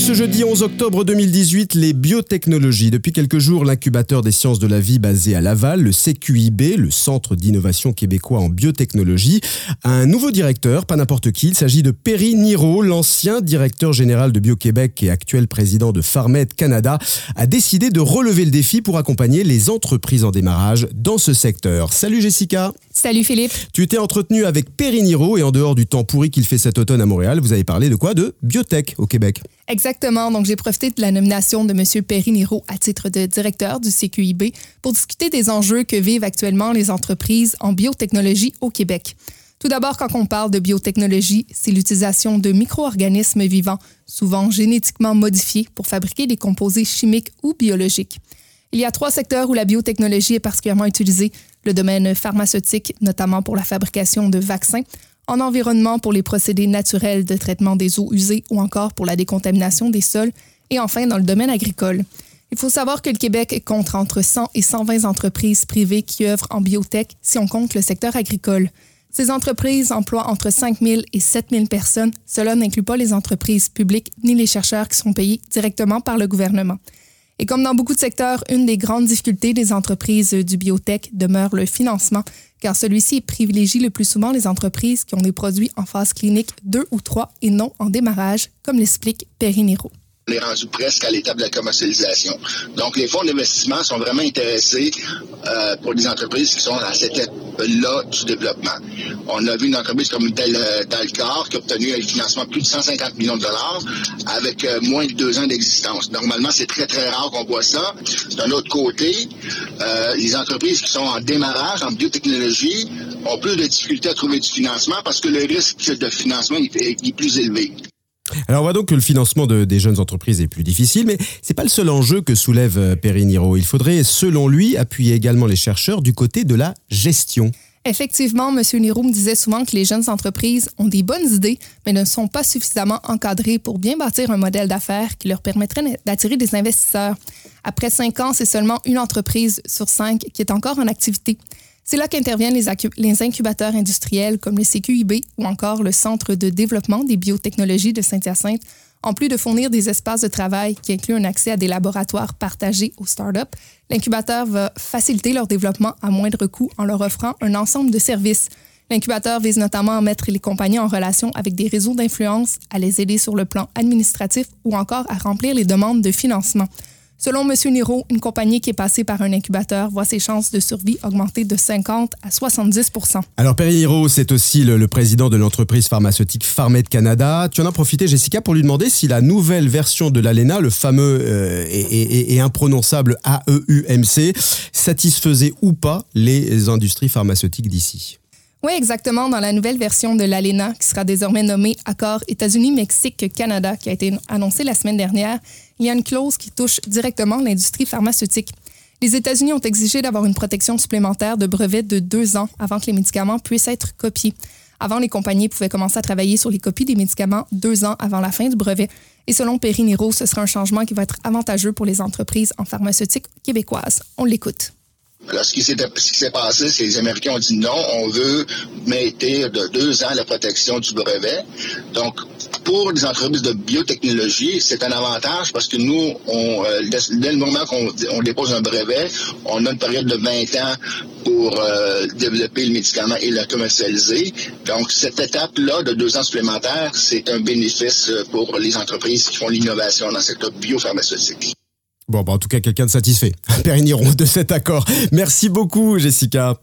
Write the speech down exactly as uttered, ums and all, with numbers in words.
ce jeudi onze octobre deux mille dix-huit, les biotechnologies. Depuis quelques jours, l'incubateur des sciences de la vie basé à Laval, le C Q I B, le Centre d'innovation québécois en biotechnologie, a un nouveau directeur, pas n'importe qui. Il s'agit de Perry Niro, l'ancien directeur général de Bio-Québec et actuel président de PharmEd Canada, a décidé de relever le défi pour accompagner les entreprises en démarrage dans ce secteur. Salut Jessica. Salut Philippe. Tu t'es entretenu avec Perry Niro et en dehors du temps pourri qu'il fait cet automne à Montréal, vous avez parlé de quoi? De biotech au Québec. Exactement. Donc, j'ai profité de la nomination de M. Perry Niro à titre de directeur du C Q I B pour discuter des enjeux que vivent actuellement les entreprises en biotechnologie au Québec. Tout d'abord, quand on parle de biotechnologie, c'est l'utilisation de micro-organismes vivants, souvent génétiquement modifiés pour fabriquer des composés chimiques ou biologiques. Il y a trois secteurs où la biotechnologie est particulièrement utilisée. Le domaine pharmaceutique, notamment pour la fabrication de vaccins, en environnement pour les procédés naturels de traitement des eaux usées ou encore pour la décontamination des sols, et enfin dans le domaine agricole. Il faut savoir que le Québec compte entre cent et cent vingt entreprises privées qui œuvrent en biotech si on compte le secteur agricole. Ces entreprises emploient entre cinq mille et sept mille personnes. Cela n'inclut pas les entreprises publiques ni les chercheurs qui sont payés directement par le gouvernement. Et comme dans beaucoup de secteurs, une des grandes difficultés des entreprises du biotech demeure le financement, car celui-ci privilégie le plus souvent les entreprises qui ont des produits en phase clinique deux ou trois et non en démarrage, comme l'explique Perry Niro. On est rendu presque à l'étape de la commercialisation. Donc, les fonds d'investissement sont vraiment intéressés euh, pour des entreprises qui sont à cette étape-là du développement. On a vu une entreprise comme Del, Dalcar qui a obtenu un financement de plus de cent cinquante millions de dollars avec euh, moins de deux ans d'existence. Normalement, c'est très, très rare qu'on voit ça. D'un autre côté, euh, les entreprises qui sont en démarrage, en biotechnologie, ont plus de difficultés à trouver du financement parce que le risque de financement est, est plus élevé. Alors on voit donc que le financement de, des jeunes entreprises est plus difficile, mais c'est pas le seul enjeu que soulève Perry Niro. Il faudrait, selon lui, appuyer également les chercheurs du côté de la gestion. Effectivement, M. Niro me disait souvent que les jeunes entreprises ont des bonnes idées, mais ne sont pas suffisamment encadrées pour bien bâtir un modèle d'affaires qui leur permettrait d'attirer des investisseurs. Après cinq ans, c'est seulement une entreprise sur cinq qui est encore en activité. C'est là qu'interviennent les, acu- les incubateurs industriels comme le C Q I B ou encore le Centre de développement des biotechnologies de Saint-Hyacinthe, en plus de fournir des espaces de travail qui incluent un accès à des laboratoires partagés aux startups. L'incubateur va faciliter leur développement à moindre coût en leur offrant un ensemble de services. L'incubateur vise notamment à mettre les compagnies en relation avec des réseaux d'influence, à les aider sur le plan administratif ou encore à remplir les demandes de financement. Selon M. Niro, une compagnie qui est passée par un incubateur voit ses chances de survie augmenter de cinquante à soixante-dix pour cent. Alors Perry Niro, c'est aussi le, le président de l'entreprise pharmaceutique PharmEd Canada. Tu en as profité, Jessica, pour lui demander si la nouvelle version de l'ALENA, le fameux euh, et, et, et imprononçable A E U M C, satisfaisait ou pas les industries pharmaceutiques d'ici. Oui, exactement. Dans la nouvelle version de l'ALENA, qui sera désormais nommée Accord États-Unis-Mexique-Canada, qui a été annoncée la semaine dernière, il y a une clause qui touche directement l'industrie pharmaceutique. Les États-Unis ont exigé d'avoir une protection supplémentaire de brevet de deux ans avant que les médicaments puissent être copiés. Avant, les compagnies pouvaient commencer à travailler sur les copies des médicaments deux ans avant la fin du brevet. Et selon Perry Niro, ce sera un changement qui va être avantageux pour les entreprises en pharmaceutique québécoises. On l'écoute. Alors, ce qui s'est, ce qui s'est passé, c'est que les Américains ont dit non, on veut mettre de deux ans la protection du brevet. Donc, pour les entreprises de biotechnologie, c'est un avantage parce que nous, on, euh, dès le moment qu'on on dépose un brevet, on a une période de vingt ans pour euh, développer le médicament et le commercialiser. Donc, cette étape-là de deux ans supplémentaires, c'est un bénéfice pour les entreprises qui font l'innovation dans le secteur biopharmaceutique. Bon, bah en tout cas, quelqu'un de satisfait. Perry Niro de cet accord. Merci beaucoup, Jessica.